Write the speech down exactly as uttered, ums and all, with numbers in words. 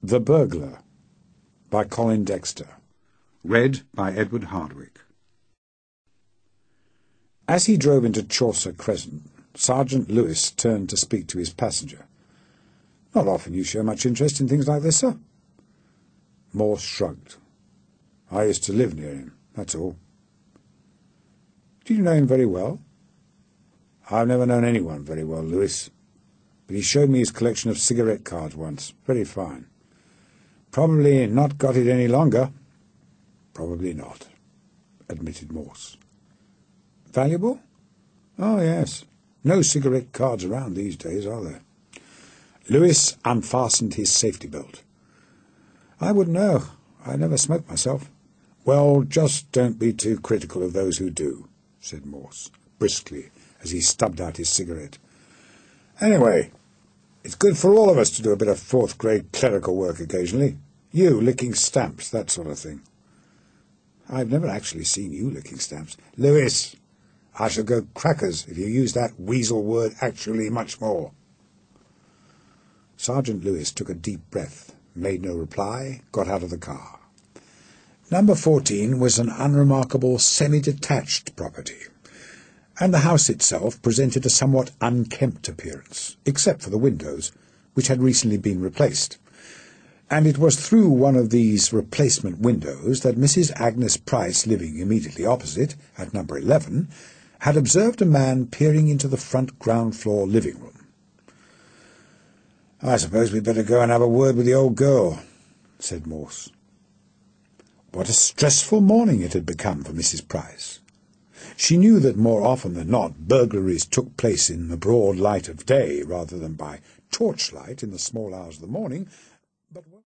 The Burglar by Colin Dexter. Read by Edward Hardwick. As he drove into Chaucer Crescent, Sergeant Lewis turned to speak to his passenger. "Not often you show much interest in things like this, sir." Morse shrugged. "I used to live near him, that's all." "Do you know him very well?" "I've never known anyone very well, Lewis. But he showed me his collection of cigarette cards once. Very fine. Probably not got it any longer." "Probably not," admitted Morse. "Valuable?" "Oh, yes. No cigarette cards around these days, are there?" Lewis unfastened his safety belt. "I wouldn't know. I never smoked myself." "Well, just don't be too critical of those who do," said Morse, briskly, as he stubbed out his cigarette. "Anyway, it's good for all of us to do a bit of fourth-grade clerical work occasionally. You licking stamps, that sort of thing." "I've never actually seen you licking stamps." "Lewis, I shall go crackers if you use that weasel word actually much more." Sergeant Lewis took a deep breath, made no reply, got out of the car. Number fourteen was an unremarkable semi-detached property, and the house itself presented a somewhat unkempt appearance, except for the windows, which had recently been replaced. And it was through one of these replacement windows that Missus Agnes Price, living immediately opposite, at number eleven, had observed a man peering into the front ground-floor living-room. "I suppose we'd better go and have a word with the old girl," said Morse. What a stressful morning it had become for Missus Price. She knew that more often than not burglaries took place in the broad light of day rather than by torchlight in the small hours of the morning, but